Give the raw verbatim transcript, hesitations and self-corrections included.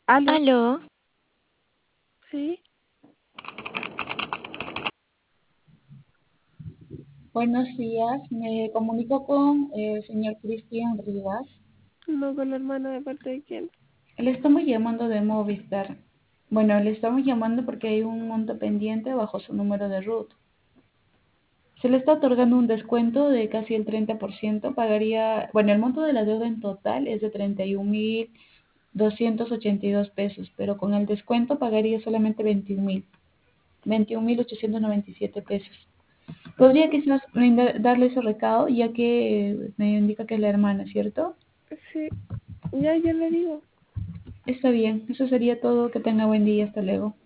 Aló, Aló, sí, Buenos días, me comunico con eh, el señor Cristian Rivas. no con la hermana de parte de quién. Le estamos llamando de Movistar. Bueno, le estamos llamando porque hay un monto pendiente bajo su número de RUT. Se le está otorgando un descuento de casi el treinta por ciento. Pagaría, bueno, el monto de la deuda en total es de treinta y un mil doscientos ochenta y dos pesos, pero con el descuento pagaría solamente veintiún mil, veintiún mil ochocientos noventa y siete pesos. Podría Ajá, quizás brindar- darle ese recado, ya que eh, me indica que es la hermana, ¿cierto? sí, ya, ya le digo. Está bien, eso sería todo. Que tenga buen día. Hasta luego.